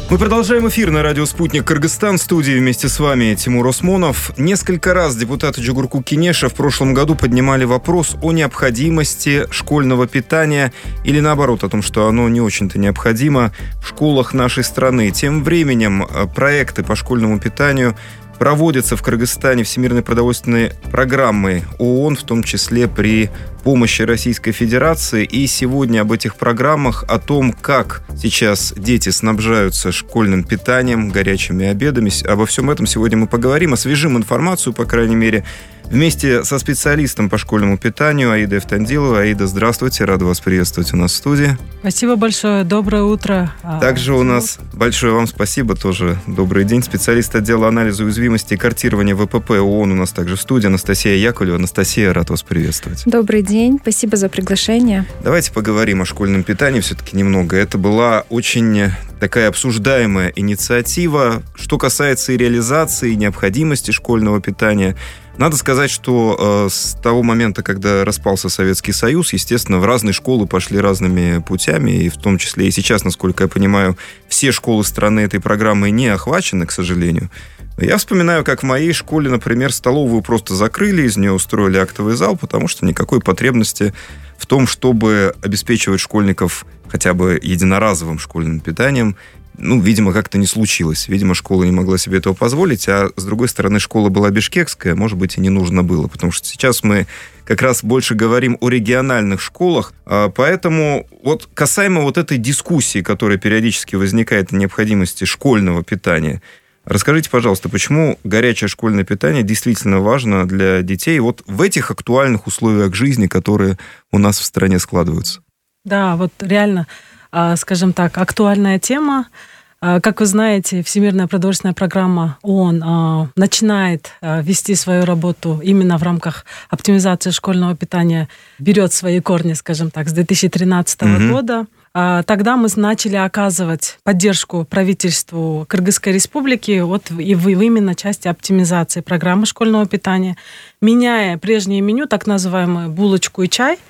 Мы продолжаем эфир на радио «Спутник Кыргызстан». В студии вместе с вами Тимур Осмонов. Несколько раз депутаты Джугурку Кенеша в прошлом году поднимали вопрос о необходимости школьного питания или, наоборот, о том, что оно не очень-то необходимо в школах нашей страны. Тем временем проекты по школьному питанию проводятся в Кыргызстане Всемирной продовольственной программой ООН, в том числе при помощи Российской Федерации. И сегодня об этих программах, о том, как сейчас дети снабжаются школьным питанием, горячими обедами, обо всем этом сегодня мы поговорим, освежим информацию, по крайней мере, вместе со специалистом по школьному питанию Аидой Эфтандиловой. Аида, здравствуйте, рада вас приветствовать у нас в студии. Спасибо большое, доброе утро. Также у нас большое вам спасибо, тоже добрый день. Специалист отдела анализа уязвимости и картирования ВПП ООН у нас также в студии Анастасия Яковлева. Анастасия, рад вас приветствовать. Добрый день, спасибо за приглашение. Давайте поговорим о школьном питании все-таки немного. Это была очень такая обсуждаемая инициатива. Что касается и реализации, и необходимости школьного питания, надо сказать, что с того момента, когда распался Советский Союз, естественно, в разные школы пошли разными путями, и в том числе и сейчас, насколько я понимаю, все школы страны этой программой не охвачены, к сожалению. Я вспоминаю, как в моей школе, например, столовую просто закрыли, из нее устроили актовый зал, потому что никакой потребности в том, чтобы обеспечивать школьников хотя бы единоразовым школьным питанием, видимо, как-то не случилось. Видимо, школа не могла себе этого позволить, а с другой стороны, школа была бишкекская, может быть, и не нужно было, потому что сейчас мы как раз больше говорим о региональных школах, поэтому вот касаемо вот этой дискуссии, которая периодически возникает о необходимости школьного питания, расскажите, пожалуйста, почему горячее школьное питание действительно важно для детей вот в этих актуальных условиях жизни, которые у нас в стране складываются? Да, вот реально, скажем так, актуальная тема. Как вы знаете, Всемирная продовольственная программа ООН начинает вести свою работу именно в рамках оптимизации школьного питания, берет свои корни, скажем так, с 2013 года. Тогда мы начали оказывать поддержку правительству Кыргызской Республики и в именно части оптимизации программы школьного питания, меняя прежнее меню, так называемую булочку и чай,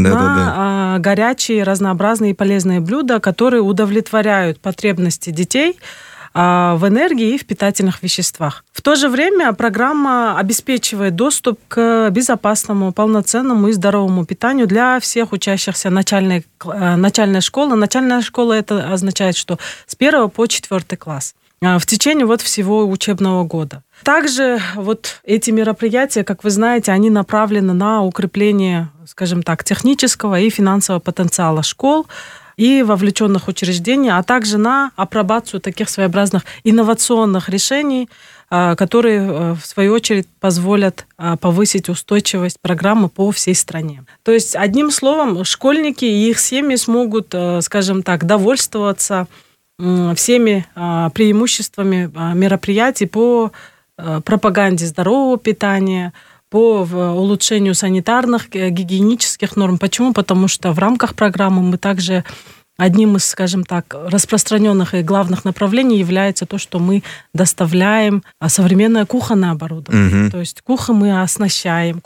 на горячие, разнообразные и полезные блюда, которые удовлетворяют потребности детей в энергии и в питательных веществах. В то же время программа обеспечивает доступ к безопасному, полноценному и здоровому питанию для всех учащихся начальной школы. Начальная школа — это означает, что с 1 по 4 класс в течение всего учебного года. Также эти мероприятия, как вы знаете, они направлены на укрепление, скажем так, технического и финансового потенциала школ и вовлеченных учреждений, а также на апробацию таких своеобразных инновационных решений, которые, в свою очередь, позволят повысить устойчивость программы по всей стране. То есть, одним словом, школьники и их семьи смогут, скажем так, довольствоваться всеми преимуществами мероприятий по пропаганде здорового питания, по улучшению санитарных, гигиенических норм. Почему? Потому что в рамках программы мы также одним из, скажем так, распространенных и главных направлений является то, что мы доставляем современное кухонное оборудование. То есть кухни мы оснащаем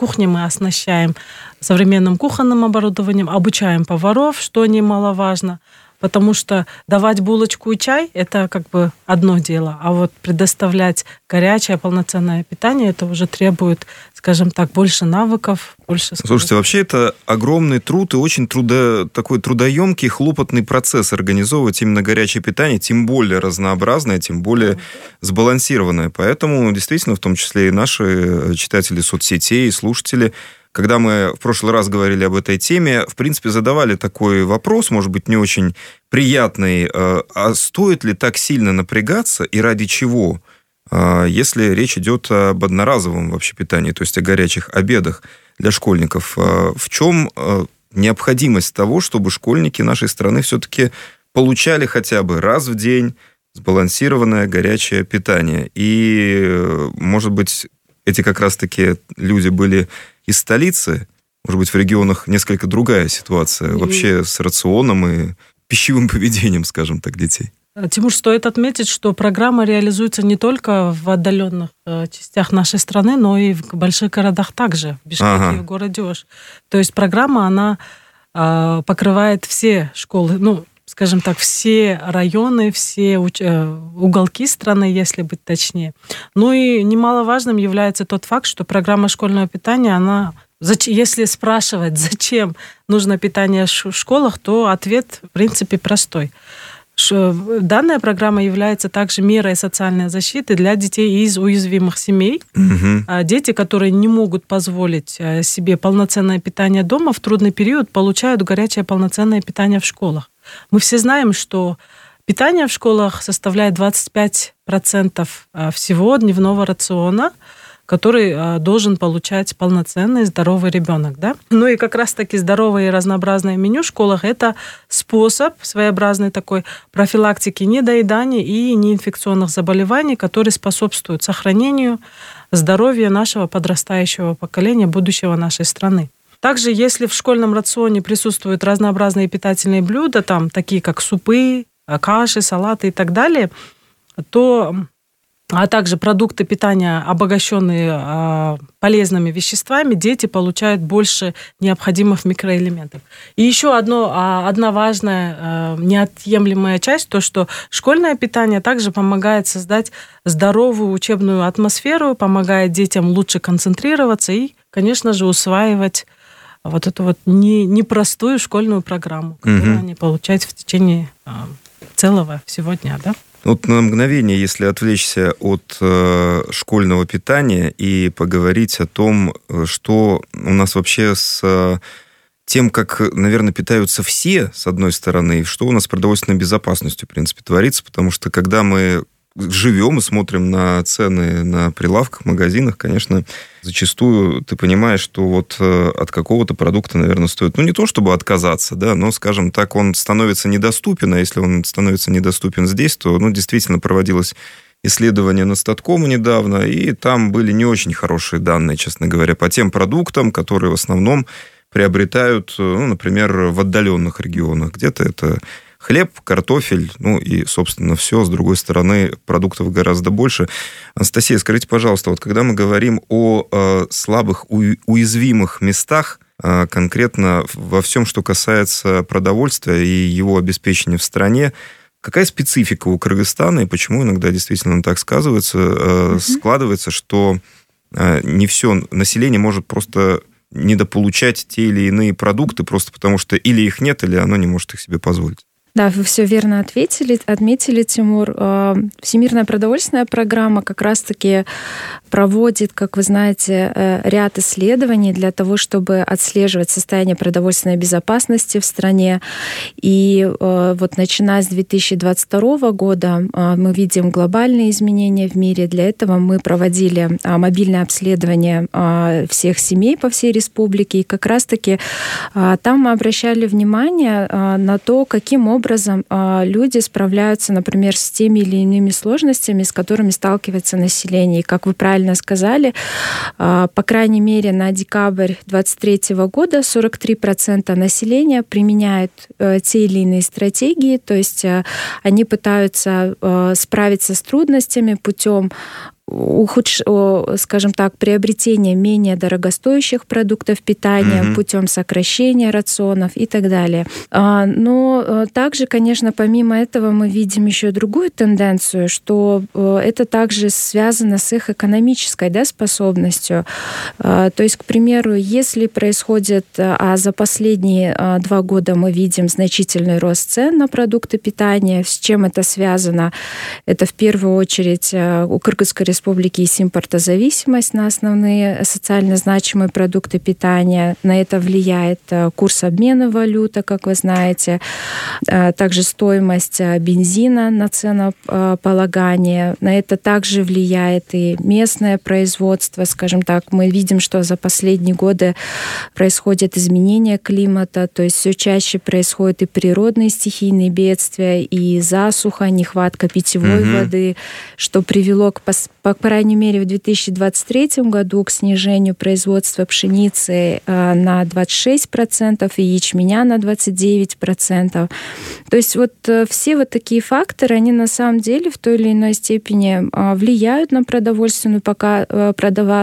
современным кухонным оборудованием, обучаем поваров, что немаловажно. Потому что давать булочку и чай – это как бы одно дело, а предоставлять горячее, полноценное питание – это уже требует, скажем так, больше навыков, больше... Слушайте, вообще это огромный труд и очень такой трудоемкий, хлопотный процесс организовывать именно горячее питание, тем более разнообразное, тем более сбалансированное. Поэтому действительно, в том числе и наши читатели соцсетей, и слушатели, когда мы в прошлый раз говорили об этой теме, в принципе, задавали такой вопрос, может быть, не очень приятный, а стоит ли так сильно напрягаться и ради чего, если речь идет об одноразовом вообще питании, то есть о горячих обедах для школьников? В чем необходимость того, чтобы школьники нашей страны все-таки получали хотя бы раз в день сбалансированное горячее питание? И, может быть, эти как раз-таки люди были из столицы, может быть, в регионах несколько другая ситуация вообще с рационом и пищевым поведением, скажем так, детей. Тимур, стоит отметить, что программа реализуется не только в отдаленных частях нашей страны, но и в больших городах также, в Бишкеке и в городе Ош. То есть программа, она покрывает все школы, скажем так, все районы, все уголки страны, если быть точнее. Ну и немаловажным является тот факт, что программа школьного питания, если спрашивать, зачем нужно питание в школах, то ответ, в принципе, простой. Данная программа является также мерой социальной защиты для детей из уязвимых семей. Угу. Дети, которые не могут позволить себе полноценное питание дома, в трудный период получают горячее полноценное питание в школах. Мы все знаем, что питание в школах составляет 25% всего дневного рациона, который должен получать полноценный здоровый ребенок. Да? Ну и как раз-таки здоровое и разнообразное меню в школах – это способ своеобразной такой профилактики недоедания и неинфекционных заболеваний, который способствует сохранению здоровья нашего подрастающего поколения, будущего нашей страны. Также, если в школьном рационе присутствуют разнообразные питательные блюда, такие как супы, каши, салаты и так далее, а также продукты питания, обогащенные полезными веществами, дети получают больше необходимых микроэлементов. И еще одна важная, неотъемлемая часть, то, что школьное питание также помогает создать здоровую учебную атмосферу, помогает детям лучше концентрироваться и, конечно же, усваивать вот эту непростую школьную программу, которую они получают в течение целого всего дня, да? Вот на мгновение, если отвлечься от школьного питания и поговорить о том, что у нас вообще с тем, как, наверное, питаются все, с одной стороны, и что у нас с продовольственной безопасностью, в принципе, творится, потому что когда мы живем и смотрим на цены на прилавках, в магазинах, конечно, зачастую ты понимаешь, что вот от какого-то продукта, наверное, стоит, не то чтобы отказаться, да, но, скажем так, он становится недоступен, а если он становится недоступен здесь, то, действительно проводилось исследование на Статкому недавно, и там были не очень хорошие данные, честно говоря, по тем продуктам, которые в основном приобретают, например, в отдаленных регионах. Где-то это хлеб, картофель, и, собственно, все. С другой стороны, продуктов гораздо больше. Анастасия, скажите, пожалуйста, вот когда мы говорим о слабых, уязвимых местах, конкретно во всем, что касается продовольствия и его обеспечения в стране, какая специфика у Кыргызстана и почему иногда действительно так складывается, что не все население может просто недополучать те или иные продукты просто потому, что или их нет, или оно не может их себе позволить? Да, вы все верно отметили, Тимур. Всемирная продовольственная программа как раз-таки проводит, как вы знаете, ряд исследований для того, чтобы отслеживать состояние продовольственной безопасности в стране. И вот начиная с 2022 года мы видим глобальные изменения в мире. Для этого мы проводили мобильное обследование всех семей по всей республике. И как раз-таки там мы обращали внимание на то, каким образом люди справляются, например, с теми или иными сложностями, с которыми сталкивается население. И, как вы правильно сказали, по крайней мере, на декабрь 2023 года 43% населения применяют те или иные стратегии, то есть они пытаются справиться с трудностями путем скажем так, приобретения менее дорогостоящих продуктов питания путем сокращения рационов и так далее. Но также, конечно, помимо этого мы видим еще другую тенденцию, что это также связано с их экономической способностью. То есть, к примеру, если происходит, за последние 2 года мы видим значительный рост цен на продукты питания, с чем это связано? Это в первую очередь у Кыргызской республики есть импортозависимость на основные социально значимые продукты питания. На это влияет курс обмена валюты, как вы знаете, также стоимость бензина на ценополагание. На это также влияет и местное производство. Скажем так, мы видим, что за последние годы происходит изменение климата, то есть все чаще происходят и природные стихийные бедствия, и засуха, нехватка питьевой воды, что привело по крайней мере, в 2023 году к снижению производства пшеницы на 26% и ячменя на 29%. То есть все такие факторы, они на самом деле в той или иной степени влияют на продовольственную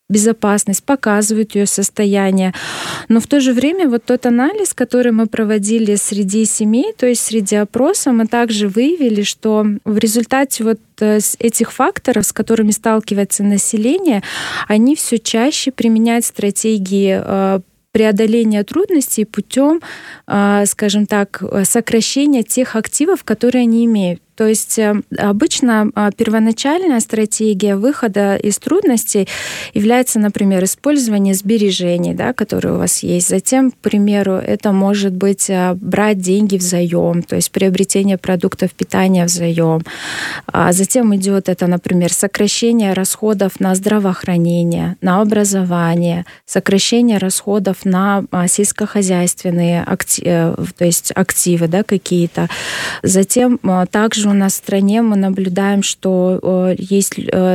безопасность, показывают ее состояние. Но в то же время вот тот анализ, который мы проводили среди семей, то есть среди опроса, мы также выявили, что в результате вот этих факторов, с которыми сталкивается население, они все чаще применяют стратегии преодоления трудностей путем, скажем так, сокращения тех активов, которые они имеют. То есть обычно первоначальная стратегия выхода из трудностей является, например, использование сбережений, да, которые у вас есть. Затем, к примеру, это может быть брать деньги взаим, то есть приобретение продуктов питания взаим. Затем идет это, например, сокращение расходов на здравоохранение, на образование, сокращение расходов на сельскохозяйственные то есть активы, да, какие-то. Затем также у нас в стране мы наблюдаем, что есть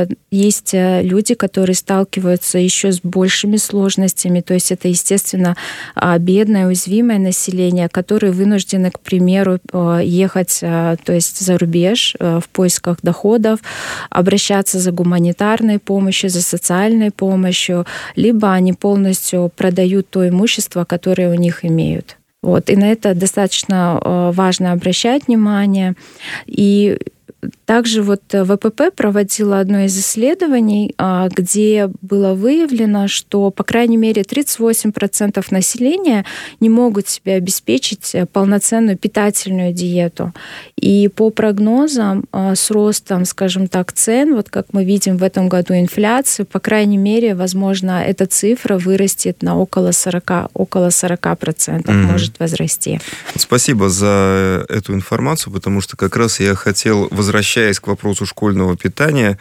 люди, которые сталкиваются еще с большими сложностями. То есть это, естественно, бедное, уязвимое население, которые вынуждены, к примеру, ехать, то есть за рубеж в поисках доходов, обращаться за гуманитарной помощью, за социальной помощью, либо они полностью продают то имущество, которое у них имеют. Вот. И на это достаточно важно обращать внимание. И также вот ВПП проводила одно из исследований, где было выявлено, что, по крайней мере, 38% населения не могут себе обеспечить полноценную питательную диету. И по прогнозам с ростом, скажем так, цен, вот как мы видим в этом году инфляцию, по крайней мере, возможно, эта цифра вырастет на около 40% может возрасти. Спасибо за эту информацию, потому что как раз я хотел, возвращаясь к вопросу школьного питания,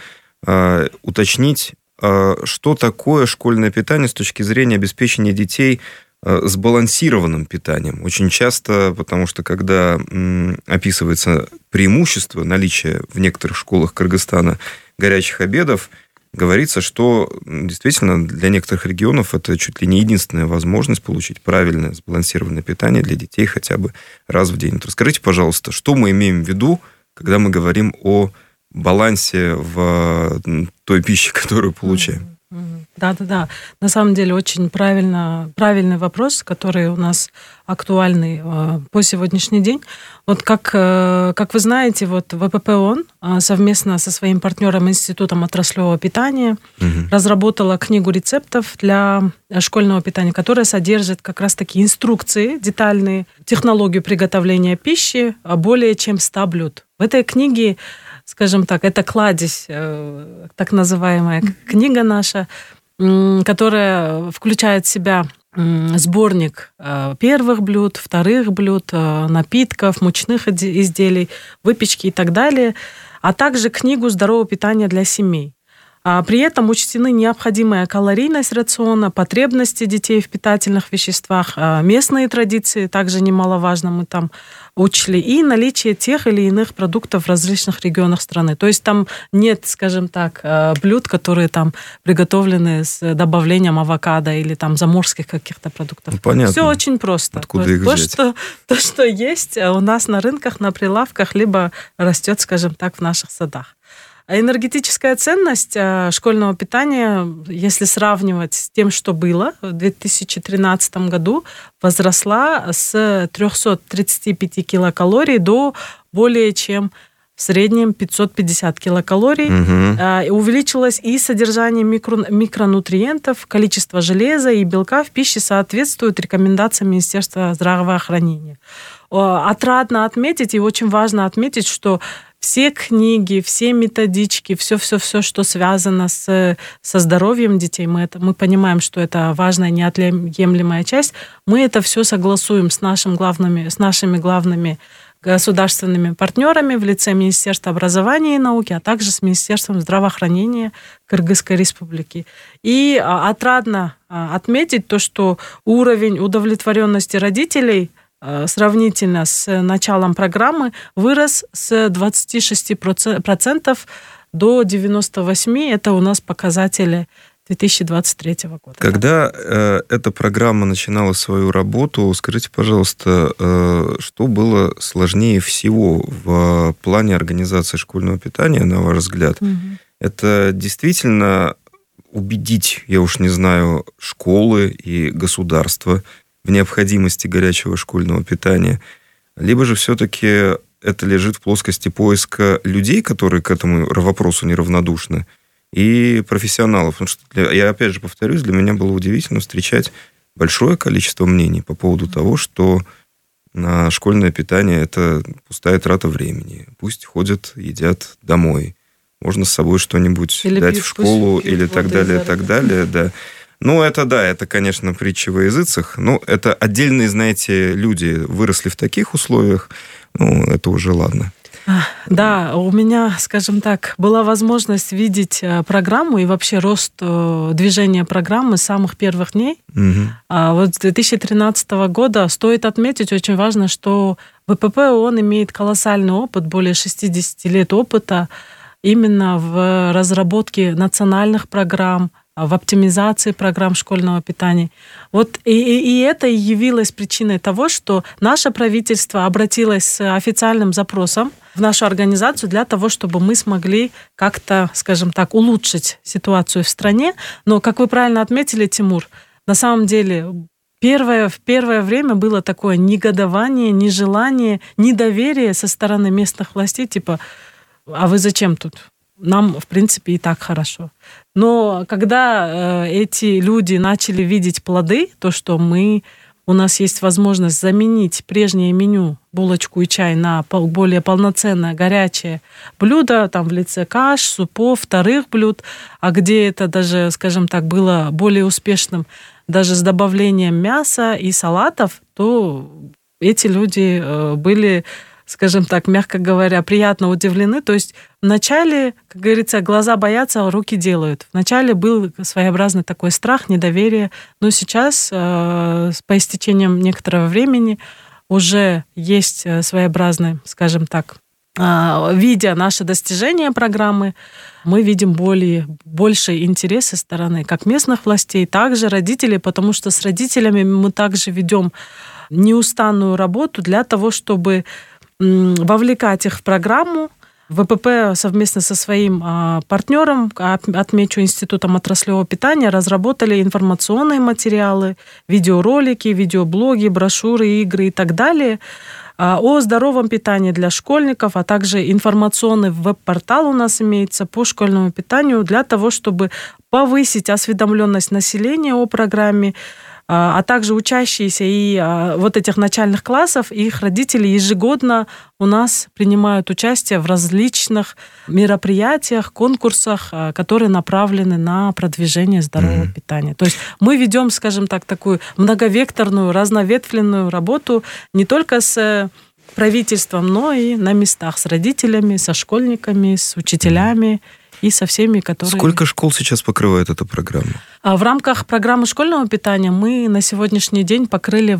уточнить, что такое школьное питание с точки зрения обеспечения детей сбалансированным питанием. Очень часто, потому что когда описывается преимущество наличия в некоторых школах Кыргызстана горячих обедов, говорится, что действительно для некоторых регионов это чуть ли не единственная возможность получить правильное сбалансированное питание для детей хотя бы раз в день. Вот расскажите, пожалуйста, что мы имеем в виду, когда мы говорим о балансе в той пище, которую получаем? Да. На самом деле очень правильный вопрос, который у нас актуальный по сегодняшний день. Вот как вы знаете, вот ВПП ООН совместно со своим партнером Институтом отраслевого питания разработала книгу рецептов для школьного питания, которая содержит как раз-таки инструкции детальные, технологию приготовления пищи более чем 100 блюд. В этой книге, скажем так, это кладезь, так называемая книга наша, которая включает в себя сборник первых блюд, вторых блюд, напитков, мучных изделий, выпечки и так далее, а также книгу «Здоровое питание для семей». При этом учтены необходимая калорийность рациона, потребности детей в питательных веществах, местные традиции, также немаловажно мы там учли, и наличие тех или иных продуктов в различных регионах страны. То есть там нет, скажем так, блюд, которые там приготовлены с добавлением авокадо или там заморских каких-то продуктов. Понятно. Все очень просто. Откуда их взять? То, что есть у нас на рынках, на прилавках, либо растет, скажем так, в наших садах. Энергетическая ценность школьного питания, если сравнивать с тем, что было в 2013 году, возросла с 335 килокалорий до более чем в среднем 550 килокалорий. Увеличилось и содержание микронутриентов, количество железа и белка в пище соответствует рекомендациям Министерства здравоохранения. Отрадно отметить и очень важно отметить, что все книги, все методички, все, что связано со здоровьем детей, мы понимаем, что это важная, неотъемлемая часть. Мы это все согласуем с нашими главными государственными партнерами в лице Министерства образования и науки, а также с Министерством здравоохранения Кыргызской Республики. И отрадно отметить то, что уровень удовлетворенности родителей сравнительно с началом программы вырос с 26% до 98%. Это у нас показатели 2023 года. Когда эта программа начинала свою работу, скажите, пожалуйста, что было сложнее всего в плане организации школьного питания, на ваш взгляд? Это действительно убедить, я уж не знаю, школы и государство в необходимости горячего школьного питания, либо же все-таки это лежит в плоскости поиска людей, которые к этому вопросу неравнодушны, и профессионалов. Потому что, я опять же повторюсь, для меня было удивительно встречать большое количество мнений по поводу того, что школьное питание – это пустая трата времени. Пусть ходят, едят домой. Можно с собой что-нибудь или дать в школу, или так далее, так далее, да. Ну, это, конечно, притча во языцах. Но это отдельные, знаете, люди выросли в таких условиях. Ну, это уже ладно. Да, у меня, скажем так, была возможность видеть программу и вообще рост движения программы с самых первых дней. Угу. Вот с 2013 года стоит отметить, очень важно, что ВПП ООН имеет колоссальный опыт, более 60 лет опыта именно в разработке национальных программ, в оптимизации программ школьного питания. Вот и это и явилось причиной того, что наше правительство обратилось с официальным запросом в нашу организацию для того, чтобы мы смогли как-то, скажем так, улучшить ситуацию в стране. Но, как вы правильно отметили, Тимур, на самом деле в первое время было такое негодование, нежелание, недоверие со стороны местных властей, типа, а вы зачем тут? Нам, в принципе, и так хорошо. Но когда эти люди начали видеть плоды, то, что у нас есть возможность заменить прежнее меню, булочку и чай, на более полноценное горячее блюдо, там в лице каш, супов, вторых блюд, а где это даже, скажем так, было более успешным, даже с добавлением мяса и салатов, то эти люди были, скажем так, мягко говоря, приятно удивлены. То есть вначале, как говорится, глаза боятся, а руки делают. Вначале был своеобразный такой страх, недоверие, но сейчас, по истечением некоторого времени, уже есть своеобразный, скажем так, видя наши достижения программы, мы видим больший интерес со стороны как местных властей, так же родителей, потому что с родителями мы также ведем неустанную работу для того, чтобы вовлекать их в программу. ВПП совместно со своим партнером, отмечу, Институтом отраслевого питания, разработали информационные материалы, видеоролики, видеоблоги, брошюры, игры и так далее о здоровом питании для школьников, а также информационный веб-портал у нас имеется по школьному питанию для того, чтобы повысить осведомленность населения о программе, а также учащиеся и вот этих начальных классов, и их родители ежегодно у нас принимают участие в различных мероприятиях, конкурсах, которые направлены на продвижение здорового питания. То есть мы ведем, скажем так, такую многовекторную, разноветвленную работу не только с правительством, но и на местах с родителями, со школьниками, с учителями и со всеми, которые... Сколько школ сейчас покрывает эта программа? В рамках программы школьного питания мы на сегодняшний день покрыли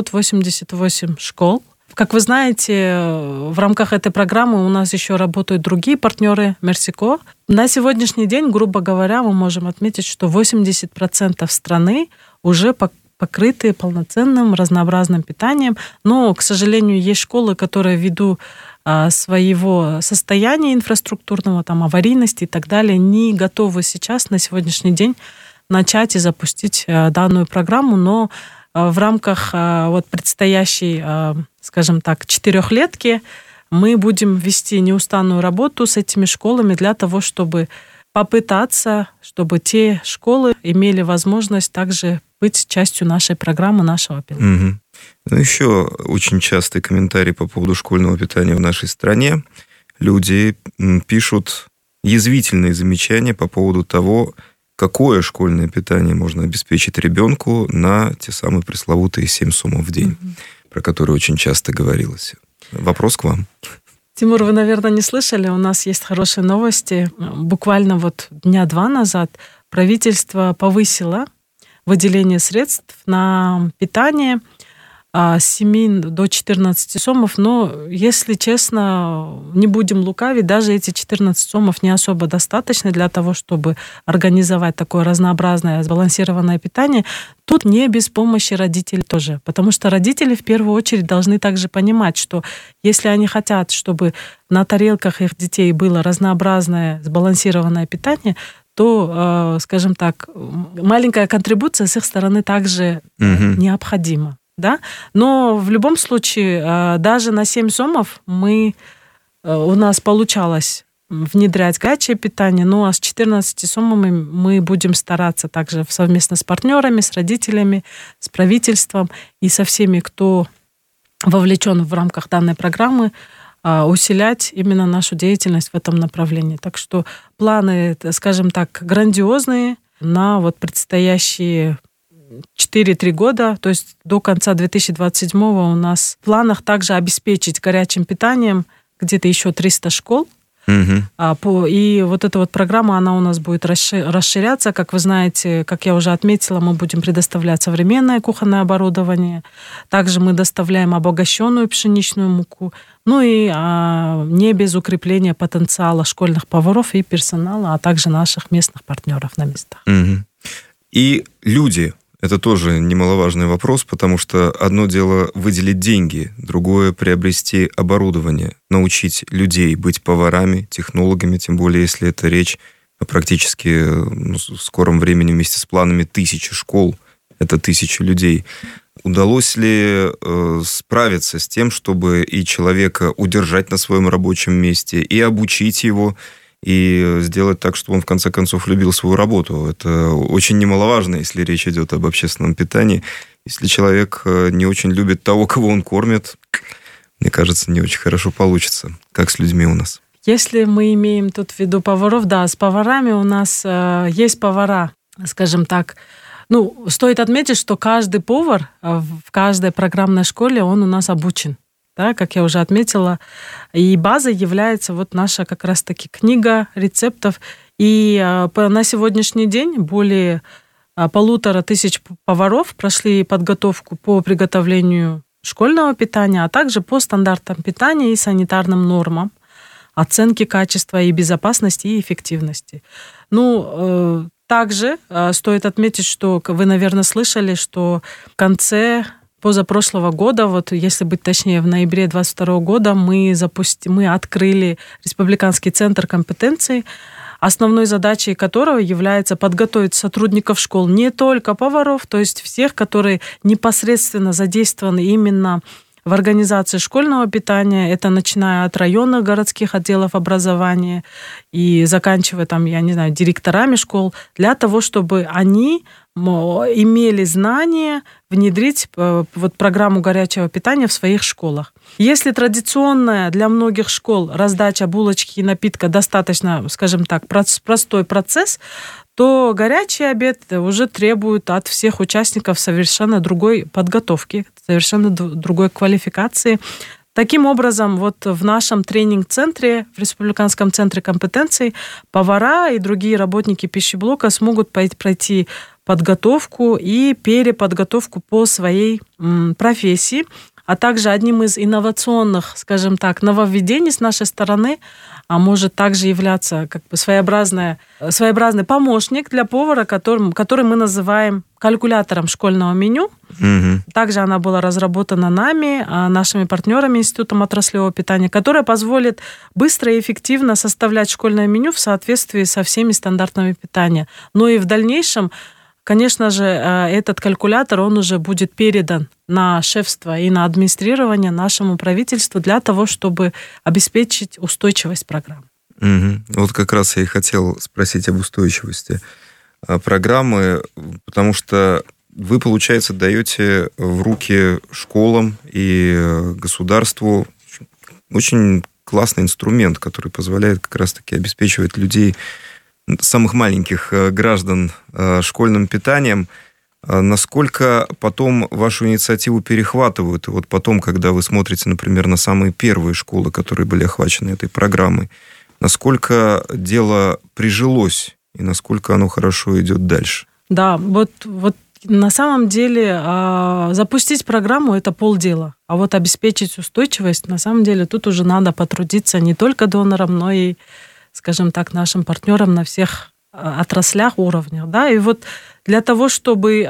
888 школ. Как вы знаете, в рамках этой программы у нас еще работают другие партнеры Мерсико. На сегодняшний день, грубо говоря, мы можем отметить, что 80% страны уже покрыты полноценным разнообразным питанием. Но, к сожалению, есть школы, которые ввиду своего состояния инфраструктурного, там, аварийности и так далее, не готовы сейчас на сегодняшний день начать и запустить данную программу, но в рамках вот предстоящей, скажем так, 4-летки мы будем вести неустанную работу с этими школами для того, чтобы попытаться, чтобы те школы имели возможность также быть частью нашей программы, нашего питания. Угу. Ну, еще очень частый комментарий по поводу школьного питания в нашей стране. Люди пишут язвительные замечания по поводу того, какое школьное питание можно обеспечить ребенку на те самые пресловутые 7 сомов в день, про которые очень часто говорилось. Вопрос к вам. Тимур, вы, наверное, не слышали, у нас есть хорошие новости. Буквально вот 2 дня назад правительство повысило выделение средств на питание с 7 до 14 сомов, но, если честно, не будем лукавить, даже эти 14 сомов не особо достаточно для того, чтобы организовать такое разнообразное, сбалансированное питание. Тут не без помощи родителей тоже, потому что родители в первую очередь должны также понимать, что если они хотят, чтобы на тарелках их детей было разнообразное, сбалансированное питание, то, скажем так, маленькая контрибуция с их стороны также необходима. Да? Но в любом случае, даже на 7 сомов у нас получалось внедрять горячее питание, ну а с 14 сомами мы будем стараться также совместно с партнерами, с родителями, с правительством и со всеми, кто вовлечен в рамках данной программы, усилять именно нашу деятельность в этом направлении. Так что планы, скажем так, грандиозные на вот предстоящие 4-3 года, то есть до конца 2027 у нас в планах также обеспечить горячим питанием где-то еще 300 школ. И вот эта вот программа, она у нас будет расширяться. Как вы знаете, как я уже отметила, мы будем предоставлять современное кухонное оборудование. Также мы доставляем обогащенную пшеничную муку. Ну и не без укрепления потенциала школьных поваров и персонала, а также наших местных партнеров на местах. И люди. Это тоже немаловажный вопрос, потому что одно дело выделить деньги, другое приобрести оборудование, научить людей быть поварами, технологами, тем более если это речь о практически в скором времени вместе с планами 1000 школ, это 1000 людей. Удалось ли справиться с тем, чтобы и человека удержать на своем рабочем месте, и обучить его, и сделать так, чтобы он в конце концов любил свою работу? Это очень немаловажно, если речь идет об общественном питании. Если человек не очень любит того, кого он кормит, мне кажется, не очень хорошо получится. Как с людьми у нас? Если мы имеем тут в виду поваров, да, с поварами у нас есть повара, скажем так. Ну, стоит отметить, что каждый повар в каждой программной школе, он у нас обучен. Да, как я уже отметила, и базой является вот наша как раз-таки книга рецептов. И на сегодняшний день более 1500 поваров прошли подготовку по приготовлению школьного питания, а также по стандартам питания и санитарным нормам, оценки качества и безопасности и эффективности. Ну, также стоит отметить, что вы, наверное, слышали, что в конце позапрошлого года, вот если быть точнее, в ноябре 2022 года мы открыли Республиканский центр компетенций, основной задачей которого является подготовить сотрудников школ, не только поваров, то есть всех, которые непосредственно задействованы именно в организации школьного питания, это начиная от районных городских отделов образования и заканчивая там, я не знаю, директорами школ, для того, чтобы они имели знания внедрить вот программу горячего питания в своих школах. Если традиционная для многих школ раздача булочки и напитка достаточно, скажем так, простой процесс, то горячий обед уже требует от всех участников совершенно другой подготовки, совершенно другой квалификации. Таким образом, вот в нашем тренинг-центре, в Республиканском центре компетенций, повара и другие работники пищеблока смогут пройти подготовку и переподготовку по своей профессии, а также одним из инновационных, скажем так, нововведений с нашей стороны может также являться как бы своеобразный помощник для повара, который мы называем калькулятором школьного меню. Также она была разработана нами, нашими партнерами Институтом отраслевого питания, которая позволит быстро и эффективно составлять школьное меню в соответствии со всеми стандартами питания. Но и в дальнейшем, конечно же, этот калькулятор, он уже будет передан на шефство и на администрирование нашему правительству для того, чтобы обеспечить устойчивость программы. Вот как раз я и хотел спросить об устойчивости программы, потому что вы, получается, даете в руки школам и государству очень классный инструмент, который позволяет как раз-таки обеспечивать людей, самых маленьких граждан, школьным питанием. Насколько потом вашу инициативу перехватывают? И вот потом, когда вы смотрите, например, на самые первые школы, которые были охвачены этой программой, насколько дело прижилось и насколько оно хорошо идет дальше? Да, вот на самом деле запустить программу – это полдела. А вот обеспечить устойчивость, на самом деле, тут уже надо потрудиться не только донорам, но и, скажем так, нашим партнерам на всех отраслях, уровнях. Да? И вот для того, чтобы,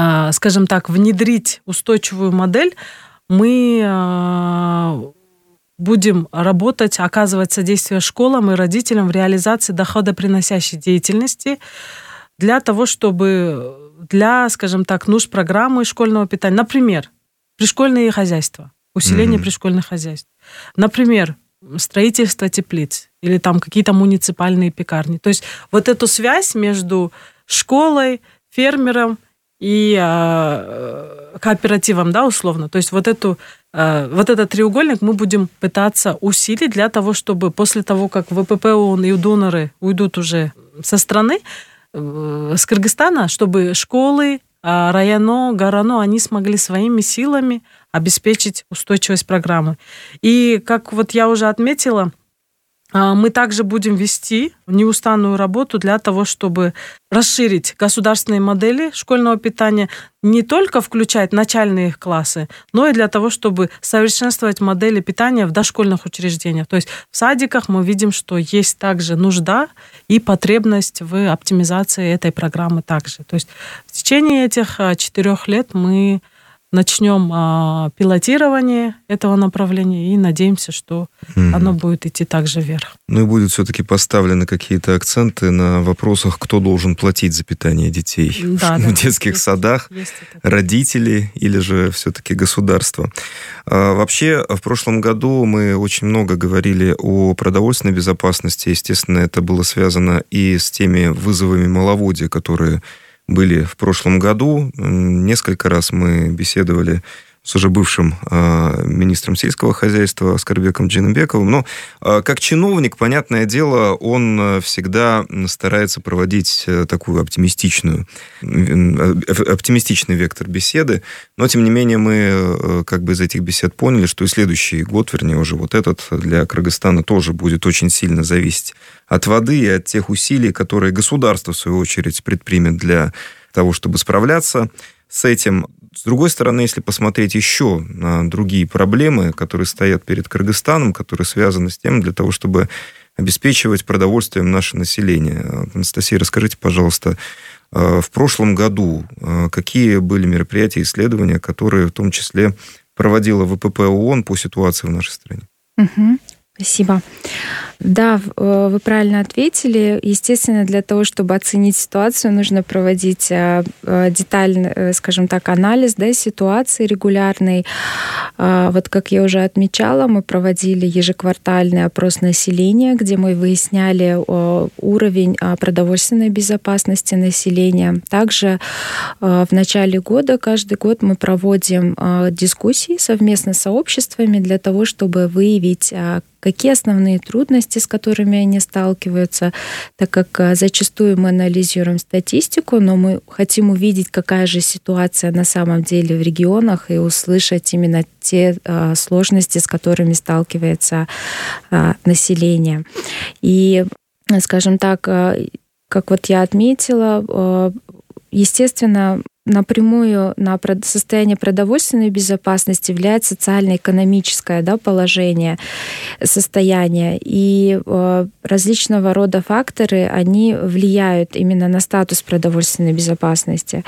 скажем так, внедрить устойчивую модель, мы будем работать, оказывать содействие школам и родителям в реализации доходоприносящей деятельности для того, чтобы для, скажем так, нужд программы школьного питания. Например, пришкольные хозяйства, усиление пришкольных хозяйств. Например, строительство теплиц или там какие-то муниципальные пекарни. То есть вот эту связь между школой, фермером и кооперативом, да, условно. То есть вот этот треугольник мы будем пытаться усилить для того, чтобы после того, как ВПП ООН и доноры уйдут уже со страны, с Кыргызстана, чтобы школы, районо, горано, они смогли своими силами обеспечить устойчивость программы. И, как вот я уже отметила, мы также будем вести неустанную работу для того, чтобы расширить государственные модели школьного питания, не только включать начальные классы, но и для того, чтобы совершенствовать модели питания в дошкольных учреждениях. То есть в садиках мы видим, что есть также нужда и потребность в оптимизации этой программы также. То есть в течение этих 4 лет мы начнем пилотирование этого направления и надеемся, что оно будет идти также вверх. Ну и будут все-таки поставлены какие-то акценты на вопросах, кто должен платить за питание детей в детских садах, родители или же все-таки государство. Вообще, в прошлом году мы очень много говорили о продовольственной безопасности. Естественно, это было связано и с теми вызовами маловодья, которые были в прошлом году. Несколько раз мы беседовали с уже бывшим министром сельского хозяйства Аскарбеком Джинбековым. Но как чиновник, понятное дело, он всегда старается проводить такую оптимистичный вектор беседы. Но, тем не менее, мы как бы из этих бесед поняли, что и следующий год, вернее, уже вот этот, для Кыргызстана тоже будет очень сильно зависеть от воды и от тех усилий, которые государство, в свою очередь, предпримет для того, чтобы справляться с этим. С другой стороны, если посмотреть еще на другие проблемы, которые стоят перед Кыргызстаном, которые связаны с тем, для того, чтобы обеспечивать продовольствием наше население. Анастасия, расскажите, пожалуйста, в прошлом году какие были мероприятия и исследования, которые в том числе проводила ВПП ООН по ситуации в нашей стране? Спасибо. Да, вы правильно ответили. Естественно, для того, чтобы оценить ситуацию, нужно проводить детальный, скажем так, анализ, да, ситуации регулярный. Вот как я уже отмечала, мы проводили ежеквартальный опрос населения, где мы выясняли уровень продовольственной безопасности населения. Также в начале года, каждый год мы проводим дискуссии совместно с сообществами для того, чтобы выявить, какие основные трудности, с которыми они сталкиваются, так как зачастую мы анализируем статистику, но мы хотим увидеть, какая же ситуация на самом деле в регионах и услышать именно те сложности, с которыми сталкивается население. И, скажем так, как вот я отметила, естественно, напрямую на состояние продовольственной безопасности влияет социально-экономическое, да, положение, состояние. И различного рода факторы, они влияют именно на статус продовольственной безопасности.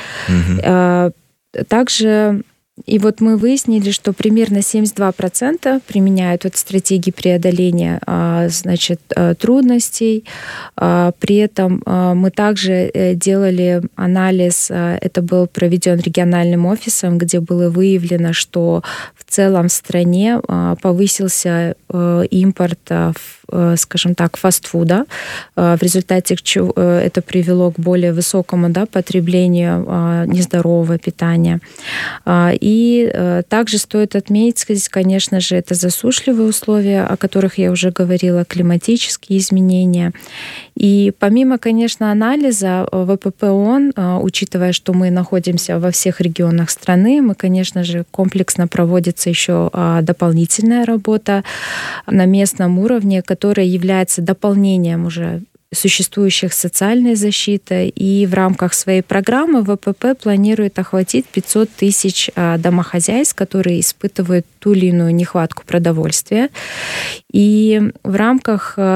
Также и вот мы выяснили, что примерно 72% применяют вот стратегии преодоления, значит, трудностей. При этом мы также делали анализ, это был проведен региональным офисом, где было выявлено, что в целом в стране повысился импорт, скажем так, фастфуда, в результате чего это привело к более высокому, да, потреблению нездорового питания. И также стоит отметить, конечно же, это засушливые условия, о которых я уже говорила, климатические изменения. И помимо, конечно, анализа ВПП ООН, учитывая, что мы находимся во всех регионах страны, мы, конечно же, комплексно проводится еще дополнительная работа на местном уровне, которая является дополнением уже существующих социальной защиты. И в рамках своей программы ВПП планирует охватить 500 тысяч домохозяйств, которые испытывают ту или иную нехватку продовольствия. И в рамках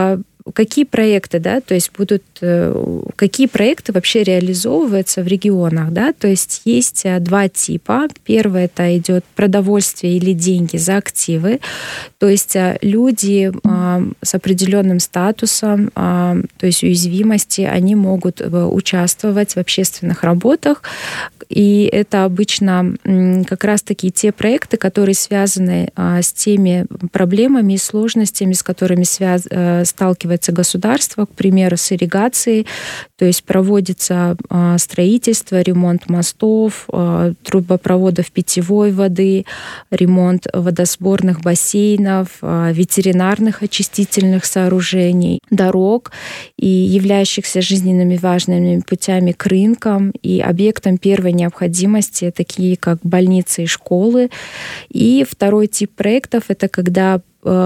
какие проекты, да, то есть какие проекты вообще реализовываются в регионах, да, то есть есть два типа. Первый — это идет продовольствие или деньги за активы, то есть люди с определенным статусом, то есть уязвимости, они могут участвовать в общественных работах, и это обычно как раз-таки те проекты, которые связаны с теми проблемами и сложностями, с которыми сталкивается государство, к примеру, с ирригацией, то есть проводится строительство, ремонт мостов, трубопроводов питьевой воды, ремонт водосборных бассейнов, ветеринарных очистительных сооружений, дорог и являющихся жизненными важными путями к рынкам и объектам первой необходимости, такие как больницы и школы. И второй тип проектов — это когда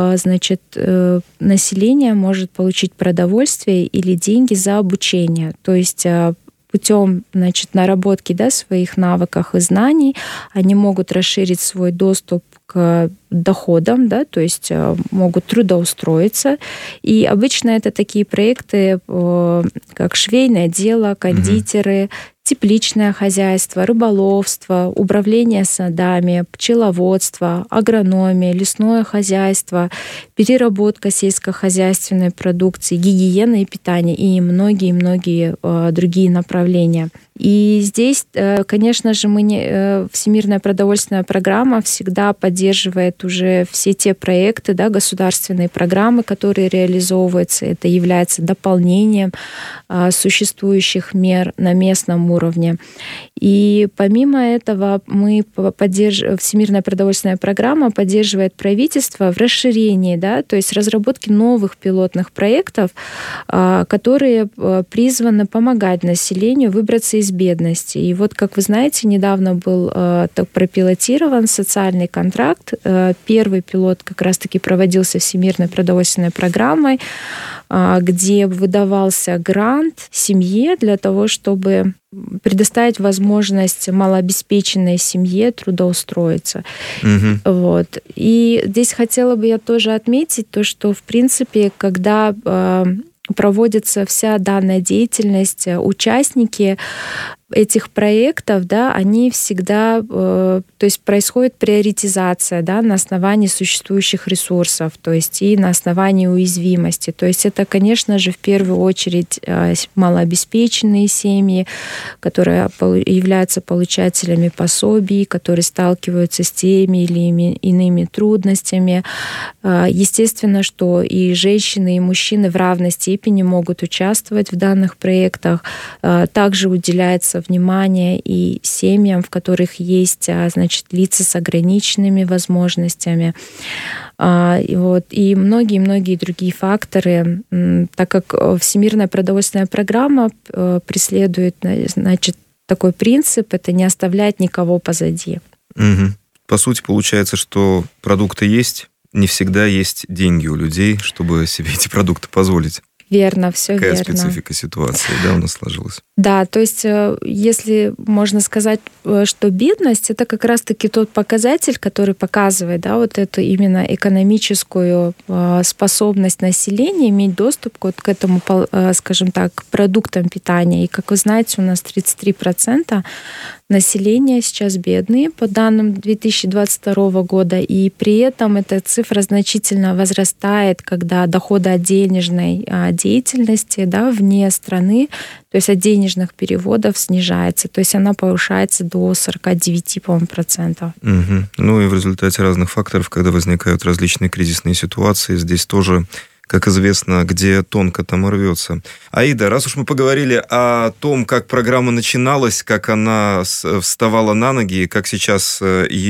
население может получить продовольствие или деньги за обучение. То есть путем наработки своих навыков и знаний они могут расширить свой доступ к доходам, да, то есть могут трудоустроиться. И обычно это такие проекты, как швейное дело, кондитеры, тепличное хозяйство, рыболовство, управление садами, пчеловодство, агрономия, лесное хозяйство, переработка сельскохозяйственной продукции, гигиена и питание и многие-многие другие направления. И здесь, конечно же, Всемирная продовольственная программа всегда поддерживает уже все те проекты, да, государственные программы, которые реализовываются. Это является дополнением существующих мер на местном уровне. И помимо этого Всемирная продовольственная программа поддерживает правительство в расширении, да, то есть разработке новых пилотных проектов, которые призваны помогать населению выбраться из бедности. И вот, как вы знаете, недавно был пропилотирован социальный контракт. Первый пилот как раз-таки проводился Всемирной продовольственной программой, где выдавался грант семье для того, чтобы предоставить возможность малообеспеченной семье трудоустроиться. Вот. И здесь хотела бы я тоже отметить то, что, в принципе, когда проводится вся данная деятельность, участники этих проектов, да, они всегда, то есть происходит приоритизация, да, на основании существующих ресурсов, то есть и на основании уязвимости. То есть это, конечно же, в первую очередь малообеспеченные семьи, которые являются получателями пособий, которые сталкиваются с теми или иными трудностями. Естественно, что и женщины, и мужчины в равной степени могут участвовать в данных проектах. Также уделяется внимание и семьям, в которых есть, лица с ограниченными возможностями. И многие-многие другие факторы, так как Всемирная продовольственная программа преследует, такой принцип — это не оставлять никого позади. По сути, получается, что продукты есть, не всегда есть деньги у людей, чтобы себе эти продукты позволить. Верно, все верно. Какая специфика ситуации, да, у нас сложилась? Да, то есть если можно сказать, что бедность — это как раз-таки тот показатель, который показывает, да, вот эту именно экономическую способность населения иметь доступ к этому, скажем так, продуктам питания. И, как вы знаете, у нас 33% населения сейчас бедные, по данным 2022 года, и при этом эта цифра значительно возрастает, когда доходы от денежной деятельности, да, вне страны, то есть от денежных переводов снижается, то есть она повышается до 49%, по-моему. Ну и в результате разных факторов, когда возникают различные кризисные ситуации, здесь тоже, как известно, где тонко, там и рвется. Аида, раз уж мы поговорили о том, как программа начиналась, как она вставала на ноги, как сейчас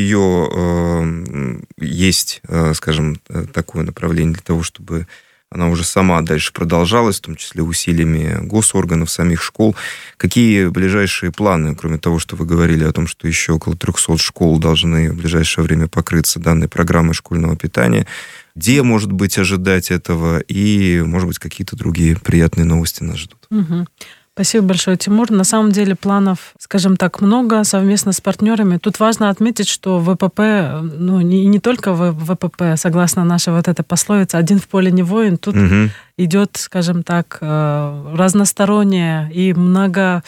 ее есть, скажем, такое направление для того, чтобы она уже сама дальше продолжалась, в том числе усилиями госорганов, самих школ. Какие ближайшие планы, кроме того, что вы говорили о том, что еще около 300 школ должны в ближайшее время покрыться данной программой школьного питания? Где, может быть, ожидать этого? И, может быть, какие-то другие приятные новости нас ждут? Спасибо большое, Тимур. На самом деле планов, скажем так, много совместно с партнерами. Тут важно отметить, что ВПП, не только ВПП, согласно нашей вот этой пословице, один в поле не воин. Тут идет, скажем так, разностороннее и много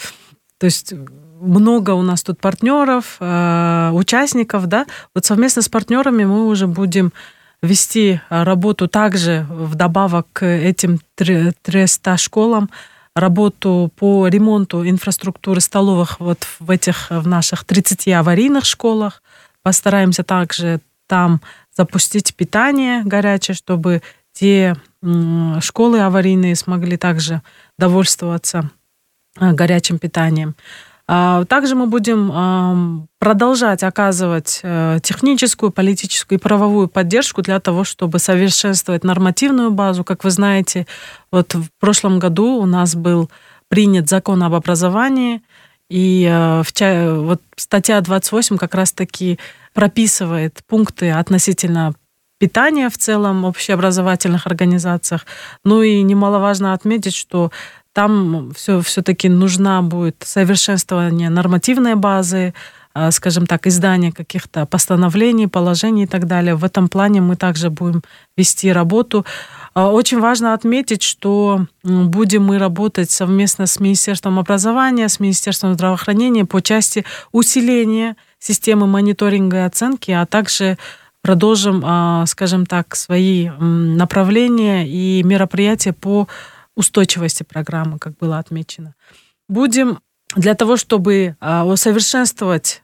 у нас тут партнеров, участников, да. Вот совместно с партнерами мы уже будем вести работу также вдобавок к этим 300 школам, работу по ремонту инфраструктуры столовых вот в наших 30 аварийных школах. Постараемся также там запустить питание горячее, чтобы те школы аварийные смогли также довольствоваться горячим питанием. Также мы будем продолжать оказывать техническую, политическую и правовую поддержку для того, чтобы совершенствовать нормативную базу. Как вы знаете, вот в прошлом году у нас был принят закон об образовании, и вот статья 28 как раз-таки прописывает пункты относительно питания в целом в общеобразовательных организациях. Ну и немаловажно отметить, что там все-таки нужна будет совершенствование нормативной базы, скажем так, издание каких-то постановлений, положений и так далее. В этом плане мы также будем вести работу. Очень важно отметить, что будем мы работать совместно с Министерством образования, с Министерством здравоохранения по части усиления системы мониторинга и оценки, а также продолжим, скажем так, свои направления и мероприятия по устойчивости программы, как было отмечено. Будем для того, чтобы усовершенствовать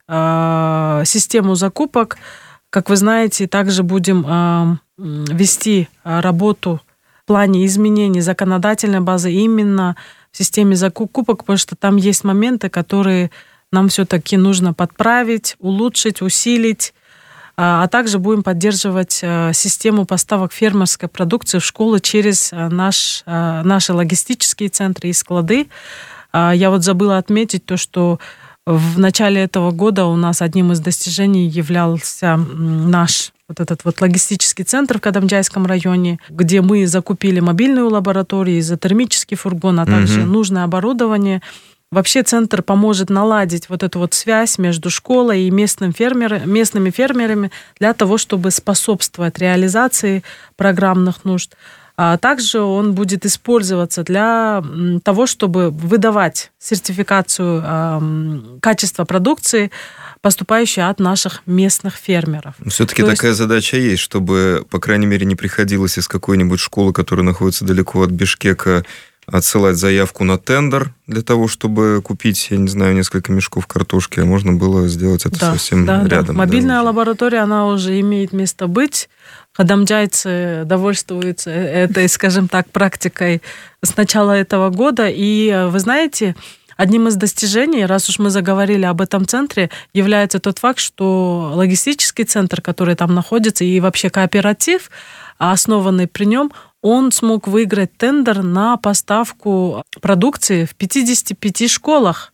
систему закупок, как вы знаете, также будем вести работу в плане изменений законодательной базы именно в системе закупок, потому что там есть моменты, которые нам все-таки нужно подправить, улучшить, усилить. А также будем поддерживать систему поставок фермерской продукции в школы через наши логистические центры и склады. Я вот забыла отметить то, что в начале этого года у нас одним из достижений являлся наш вот этот вот логистический центр в Кадамджайском районе, где мы закупили мобильную лабораторию, изотермический фургон, а также нужное оборудование. Вообще центр поможет наладить вот эту вот связь между школой и местными фермерами для того, чтобы способствовать реализации программных нужд. А также он будет использоваться для того, чтобы выдавать сертификацию качества продукции, поступающей от наших местных фермеров. Все-таки такая задача есть, чтобы, по крайней мере, не приходилось из какой-нибудь школы, которая находится далеко от Бишкека, отсылать заявку на тендер для того, чтобы купить, я не знаю, несколько мешков картошки, а можно было сделать это совсем рядом. Да. Мобильная лаборатория, она уже имеет место быть. Кадамджайцы довольствуются этой, скажем так, практикой с начала этого года. И вы знаете, одним из достижений, раз уж мы заговорили об этом центре, является тот факт, что логистический центр, который там находится, и вообще кооператив, основанный при нем, он смог выиграть тендер на поставку продукции в 55 школах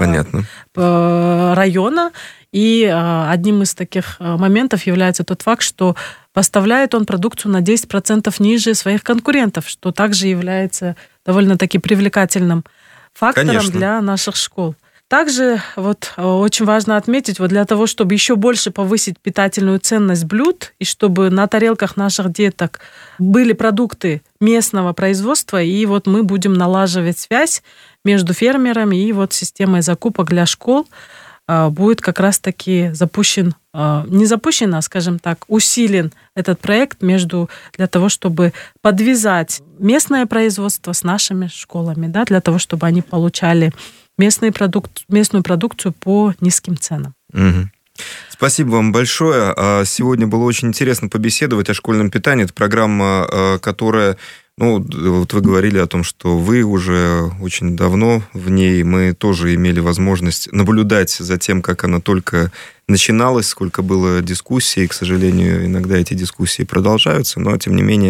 района. И одним из таких моментов является тот факт, что поставляет он продукцию на 10% ниже своих конкурентов, что также является довольно-таки привлекательным фактором для наших школ. Также вот очень важно отметить, вот для того, чтобы еще больше повысить питательную ценность блюд, и чтобы на тарелках наших деток были продукты местного производства, и вот мы будем налаживать связь между фермерами и вот системой закупок для школ, будет как раз-таки запущен, не запущен, а, скажем так, усилен этот проект для того, чтобы подвязать местное производство с нашими школами, да, для того, чтобы они получали местную продукцию по низким ценам. Спасибо вам большое. Сегодня было очень интересно побеседовать о школьном питании. Это программа, которая... вот вы говорили о том, что вы уже очень давно в ней. Мы тоже имели возможность наблюдать за тем, как она только начиналась, сколько было дискуссий. К сожалению, иногда эти дискуссии продолжаются, но, тем не менее,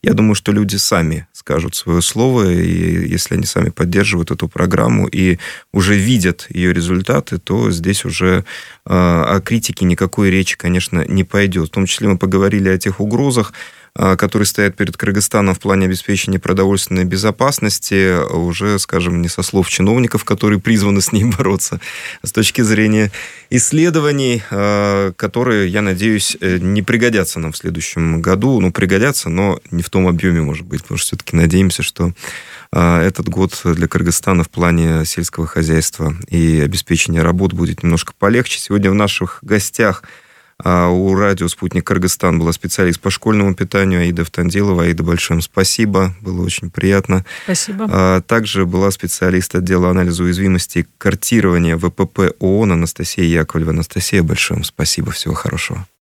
Я думаю, что люди сами скажут свое слово, и если они сами поддерживают эту программу и уже видят ее результаты, то здесь уже о критике никакой речи, конечно, не пойдет. В том числе мы поговорили о тех угрозах, которые стоят перед Кыргызстаном в плане обеспечения продовольственной безопасности, уже, скажем, не со слов чиновников, которые призваны с ней бороться, а с точки зрения исследований, которые, я надеюсь, не пригодятся нам в следующем году. Ну, пригодятся, но не в том объеме, может быть, потому что все-таки надеемся, что этот год для Кыргызстана в плане сельского хозяйства и обеспечения работ будет немножко полегче. Сегодня в наших гостях у радио «Спутник Кыргызстан» была специалист по школьному питанию Аида Автандилова. Аида, большое им спасибо, было очень приятно. Спасибо. Также была специалист отдела анализа уязвимости и картирования ВПП ООН Анастасия Яковлева. Анастасия, большое им спасибо, всего хорошего.